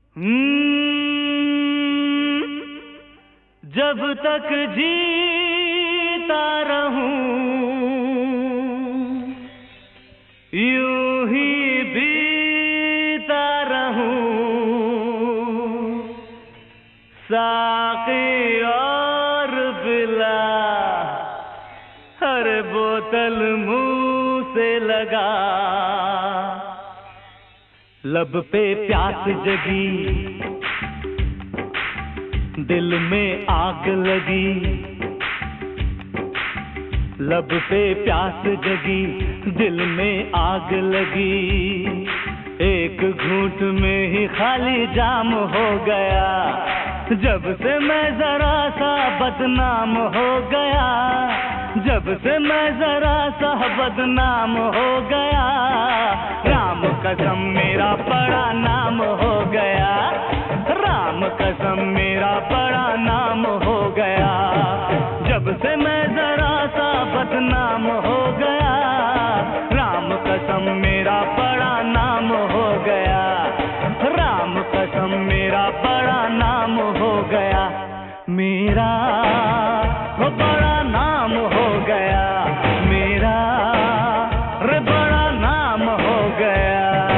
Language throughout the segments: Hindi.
जब तक जीता रहूं यूं ही बीता रहूं, साक़ी और पिला हर बोतल मुंह से लगा। लब पे प्यास जगी, दिल में आग लगी। लब पे प्यास जगी, दिल में आग लगी। एक घूंट में ही खाली जाम हो गया। जब से मैं जरा सा बदनाम हो गया, जब से मैं जरा सा बदनाम हो गया। राम कसम मेरा बड़ा नाम हो गया, राम कसम मेरा बड़ा नाम हो गया। जब से मैं जरा सा बदनाम हो गया, राम कसम मेरा बड़ा नाम हो गया, राम कसम मेरा बड़ा नाम हो गया। मेरा बड़ा नाम हो गया, मेरा बड़ा नाम हो गया।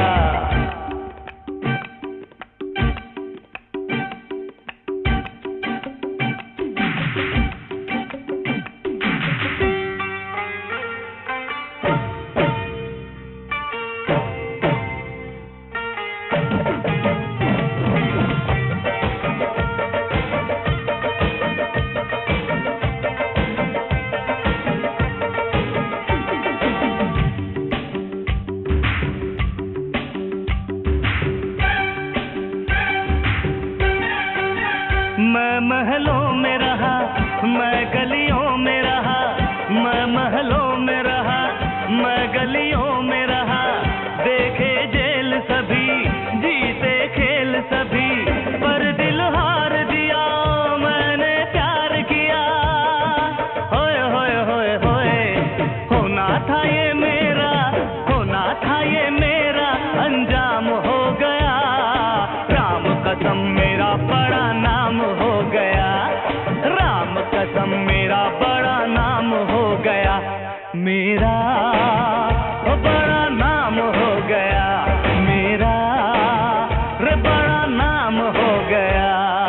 मैं महलों में रहा, मैं गलियों में रहा, मैं महलों में रहा, मैं गलियों में रहा। देखे जेल सभी, जीते खेल सभी, पर दिल हार दिया मैंने प्यार किया। होए होए होए होए, होना था ये मेरा, होना था ये मेरा, अंजाम हो गया। राम कसम मेरा बड़ा नाम हो गया, राम कसम मेरा बड़ा नाम हो गया। मेरा बड़ा नाम हो गया, मेरा बड़ा नाम हो गया।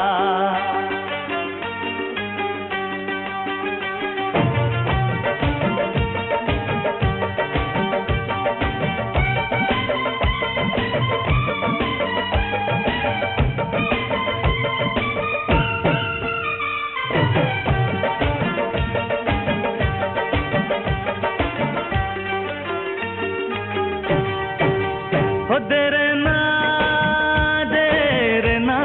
देरना देरना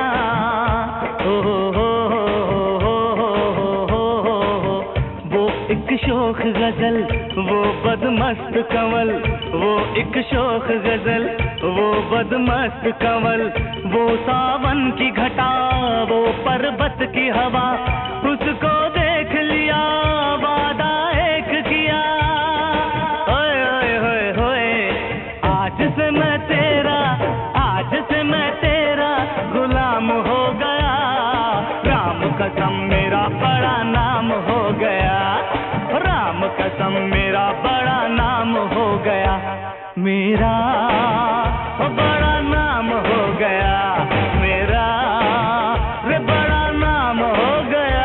वो एक शोख गजल, वो बदमस्त कंवल, वो एक शोख गजल, वो बदमस्त कंवल। वो सावन की घटा, वो पर्वत की हवा, उसको देख लिया वादा एक किया। ओए ओए होए होए, आज से मैं तेरा, आज से मैं तेरा गुलाम हो गया। राम कसम मेरा बड़ा नाम हो गया, राम कसम मेरा बड़ा नाम हो गया। मेरा बड़ा नाम हो गया, मेरा बड़ा नाम हो गया।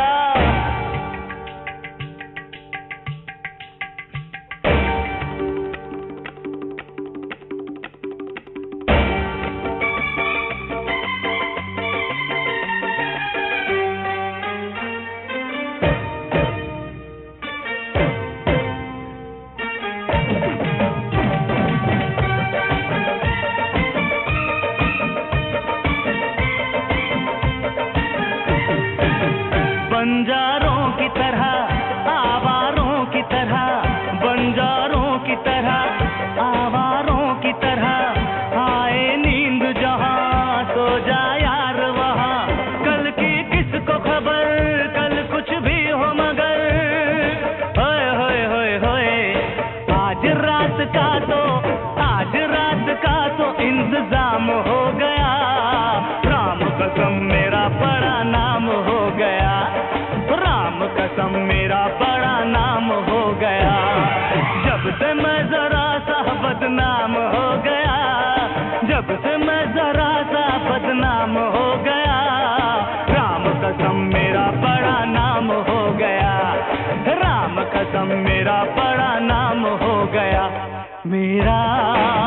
बंजारों की तरह, आवारों की तरह, बंजारों की तरह, आवारों की तरह आए नींद जहां, सो जा यार वहां। कल की किसको खबर, कल कुछ भी हो मगर। होए होए होए होए, आज रात का तो, आज रात का तो इंतजाम हो गया। राम कसम मेरा बड़ा नाम हो गया, राम कसम मेरा बड़ा नाम हो गया। जब से मैं जरा सा बदनाम हो गया, जब से मैं जरा सा बदनाम हो गया, राम कसम मेरा बड़ा नाम हो गया, राम कसम मेरा बड़ा नाम हो गया। मेरा